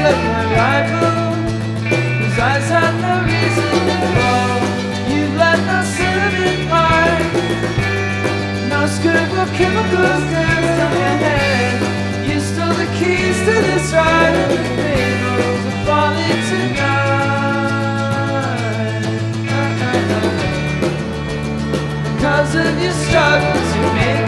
of my rival, whose eyes had no reason to fall. You've left no cinnamon heart, no scribble chemicals danced on your head. You stole the keys to this ride, and the rainbows are falling tonight. Because of your struggle to make